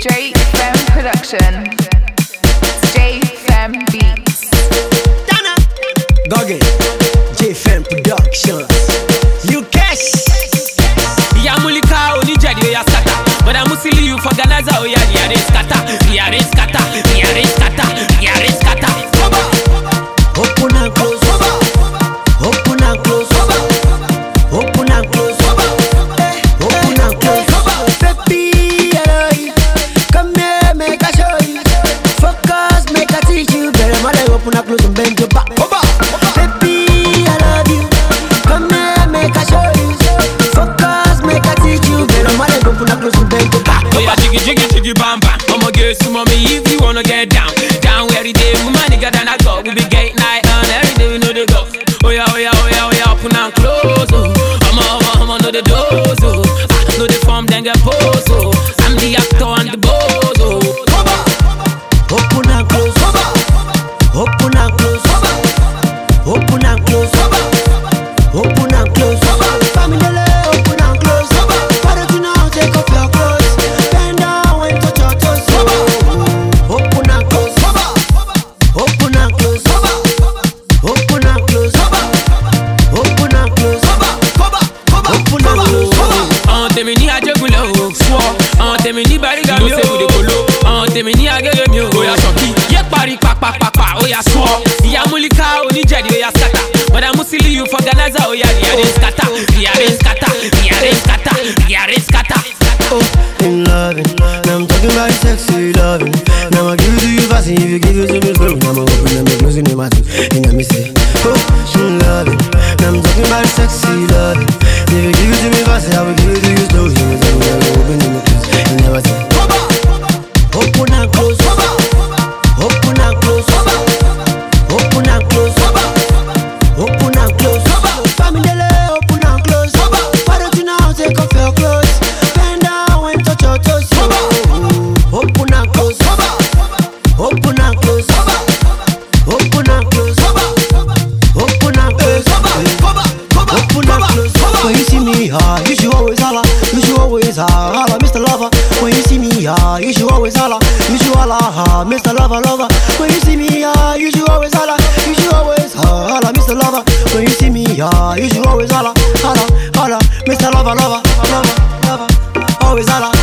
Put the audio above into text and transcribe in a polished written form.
Straight Femme Production. J-Fem Beats. Goggin, J-Fem Productions. You cash. Ya mulika onijadi ya scatter. But I'm musili you for Ganaza. Oh ya yare scatter. Yare scatter. Yare scatter. Yare scatter. Open and close. Open and close. Open and close. Open and close. Baby, come here, make I show you. Focus, make I teach you. Better mother, open and close and bend your back. Baby, I love you. Come here, make I show you. Focus, make I teach you. Better mother, open and close and bend your back. Oh yeah, jiggy jiggy jiggy bam bam. I'ma get some mommy if you wanna get down. Down every day, woman nigga than I go. We be gate night on every day we know the go. Oh yeah, oh yeah, oh yeah, oh yeah, open and close. Oh, I'ma know the doors. Oh, I know the form then get pose. Oh, I'm the actor and the boss. Oh, open and close. Open and close. Open and close. Open and close. Family, open and close. Why don't you now take off your clothes? Bend down and touch your toes. Open and close. Open and close. Open and close. Open and close. Open and close. tèmi ní ajégúnlẹ̀ o sọ tèmi ní bàrígà mi o ṣe kolo tèmi ní agẹ́gẹ́ mi o oya sọ̀kì yé parí pàpàpàpà oya sọ ìyá múlíkà oníjẹ̀dí oya scatter bọ̀dà musili you for Ganaza oya yàrá scatter yàrá scatter yàrá scatter yàrá scatter. In loving, now I'm talking about sexy loving. Now I give it to you fast, and if you give it to me slow, now I'm open and closing in my tooth. And me say, oh, in loving, now I'm talking about sexy loving. If you give it to me fast, I will give it to you slow. You say, now I'm open in my tooth. And never say, open and close, open and close, open and close, open and close. Family, open and close. Why don't you now take off your clothes? Open and close. Open and close. Open and close. Open and close. Open and close. When you see me, you should always holla. You should always holla, Mr. Lover. When you see me, you should always holla. You should holla, Mr. Lover, lover. When you see me, you should always holla. You should always holla, Mr. Lover. When you see me, you should always holla, holla, holla, Mr. Lover, lover, lover, lover. Always holla.